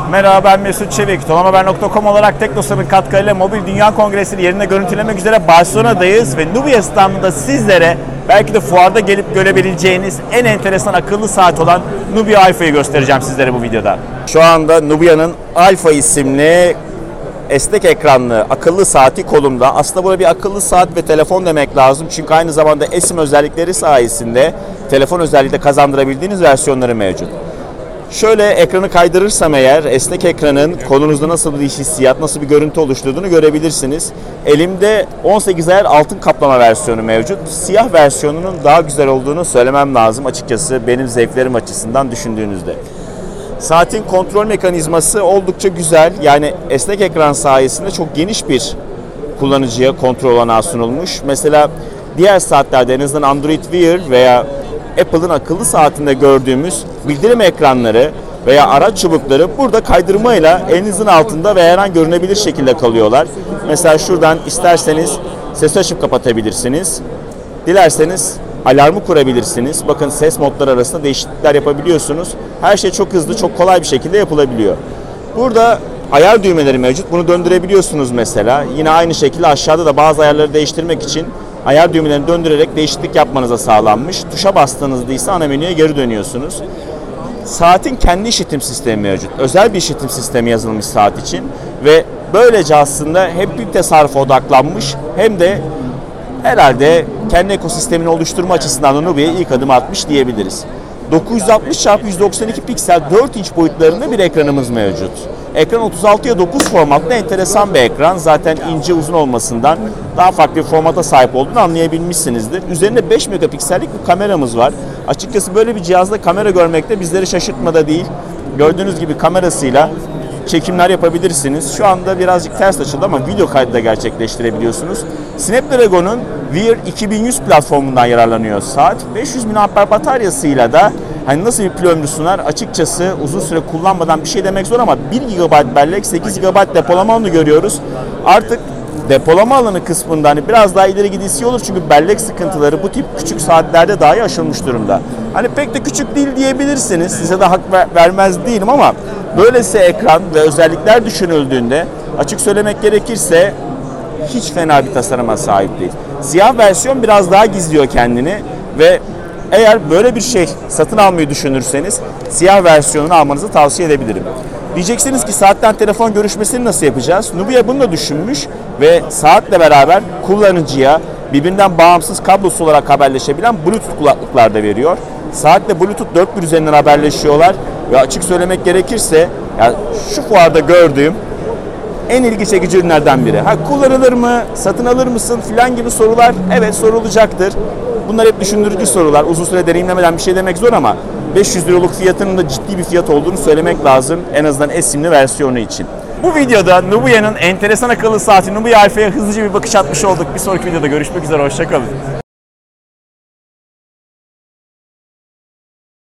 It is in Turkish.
Merhaba, ben Mesut Çevik. Tonamahaber.com olarak Teknosa'nın katkılarıyla Mobil Dünya Kongresi'ni yerinde görüntülemek üzere Barcelona'dayız ve Nubia standında sizlere belki de fuarda gelip görebileceğiniz en enteresan akıllı saat olan Nubia Alpha'yı göstereceğim sizlere bu videoda. Şu anda Nubia'nın Alpha isimli esnek ekranlı akıllı saati kolumda. Aslında burada bir akıllı saat ve telefon demek lazım. Çünkü aynı zamanda eSIM özellikleri sayesinde telefon özelliği de kazandırabildiğiniz versiyonları mevcut. Şöyle ekranı kaydırırsam eğer esnek ekranın kolunuzda nasıl bir hissiyat, nasıl bir görüntü oluşturduğunu görebilirsiniz. Elimde 18 ayar altın kaplama versiyonu mevcut. Siyah versiyonunun daha güzel olduğunu söylemem lazım açıkçası benim zevklerim açısından düşündüğünüzde. Saatin kontrol mekanizması oldukça güzel. Yani esnek ekran sayesinde çok geniş bir kullanıcıya kontrol olanağı sunulmuş. Mesela diğer saatlerde en azından Android Wear veya Apple'ın akıllı saatinde gördüğümüz bildirim ekranları veya araç çubukları burada kaydırmayla elinizin altında ve her an görünebilir şekilde kalıyorlar. Mesela şuradan isterseniz ses açıp kapatabilirsiniz. Dilerseniz alarmı kurabilirsiniz. Bakın ses modları arasında değişiklikler yapabiliyorsunuz. Her şey çok hızlı, çok kolay bir şekilde yapılabiliyor. Burada ayar düğmeleri mevcut. Bunu döndürebiliyorsunuz mesela. Yine aynı şekilde aşağıda da bazı ayarları değiştirmek için ayar düğmelerini döndürerek değişiklik yapmanıza sağlanmış. Tuşa bastığınızda ise ana menüye geri dönüyorsunuz. Saatin kendi işletim sistemi mevcut. Özel bir işletim sistemi yazılmış saat için ve böylece aslında hem bir tasarrufa odaklanmış hem de herhalde kendi ekosistemini oluşturma açısından da Nubia'ya ilk adım atmış diyebiliriz. 960x192 piksel 4 inç boyutlarında bir ekranımız mevcut. Ekran 36x9 formatlı enteresan bir ekran. Zaten ince uzun olmasından daha farklı bir formata sahip olduğunu anlayabilmişsinizdir. Üzerinde 5 megapiksellik bir kameramız var. Açıkçası böyle bir cihazda kamera görmek de bizleri şaşırtmada değil. Gördüğünüz gibi kamerasıyla çekimler yapabilirsiniz. Şu anda birazcık ters açıldı ama video kaydı da gerçekleştirebiliyorsunuz. Snapdragon'un Wear 2100 platformundan yararlanıyor saat. 500 mAh bataryasıyla da hani nasıl bir pil ömrü sunar açıkçası uzun süre kullanmadan bir şey demek zor ama 1 GB bellek 8 GB depolama alanı görüyoruz. Artık depolama alanı kısmında hani biraz daha ileri gidilse olur çünkü bellek sıkıntıları bu tip küçük saatlerde dahi aşılmış durumda. Hani pek de küçük değil diyebilirsiniz. Size de hak vermez değilim ama böylesi ekran ve özellikler düşünüldüğünde açık söylemek gerekirse hiç fena bir tasarıma sahip değil. Siyah versiyon biraz daha gizliyor kendini ve eğer böyle bir şey satın almayı düşünürseniz siyah versiyonunu almanızı tavsiye edebilirim. Diyeceksiniz ki saatten telefon görüşmesini nasıl yapacağız? Nubia bunu da düşünmüş ve saatle beraber kullanıcıya birbirinden bağımsız kablosuz olarak haberleşebilen Bluetooth kulaklıklar da veriyor. Saatle Bluetooth 4.1 üzerinden haberleşiyorlar ve açık söylemek gerekirse yani şu fuarda gördüğüm en ilgi çekici ürünlerden biri. Kullanılır mı, satın alır mısın filan gibi sorular evet sorulacaktır. Bunlar hep düşündürücü sorular. Uzun süre deneyimlemeden bir şey demek zor ama 500 liralık fiyatının da ciddi bir fiyat olduğunu söylemek lazım. En azından eSIM'li versiyonu için. Bu videoda Nubia'nın enteresan akıllı saati Nubia Alpha'ya hızlıca bir bakış atmış olduk. Bir sonraki videoda görüşmek üzere. Hoşça kalın.